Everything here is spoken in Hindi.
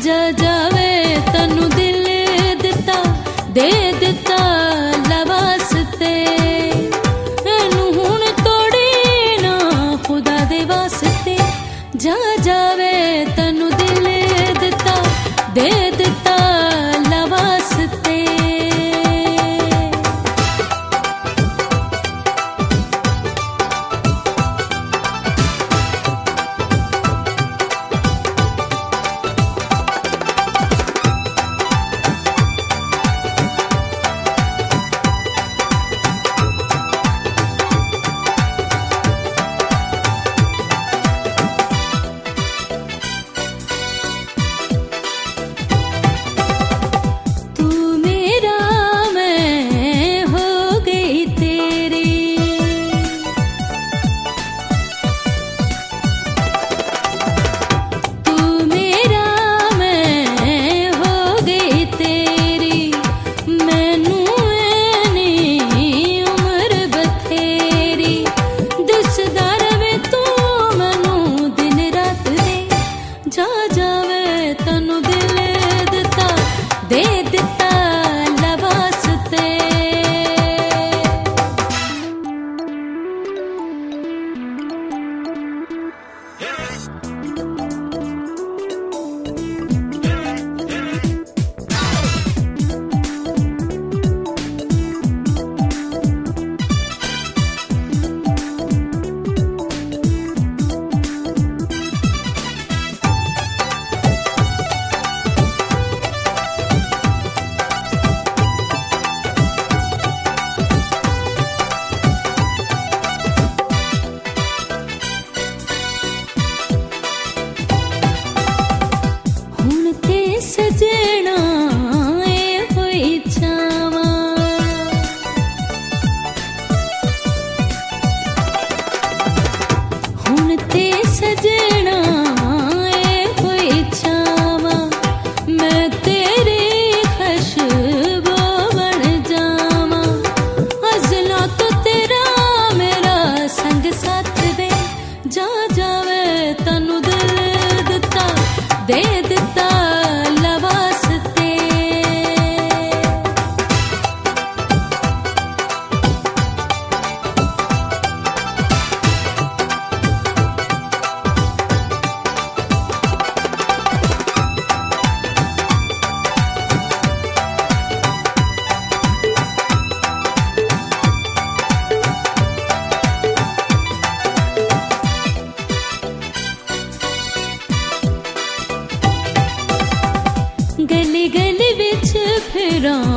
जा जावे तनु दिल दिता दे दिता लवासते एनू हुण तोड़ी ना खुदा दे वास्ते जा जावे तनु दिल दिता दे दिता लवासते जा जावे तनु दिल दिता दे दिता लवासते सजना ए होई छावा हुण ते सजना ए होई छावा मैं तेरी खुशबू बन जावा अज़ला तो तेरा मेरा संग साथ वे जा जावे तनु दिल दिता दे दिता गली गली विच फिरां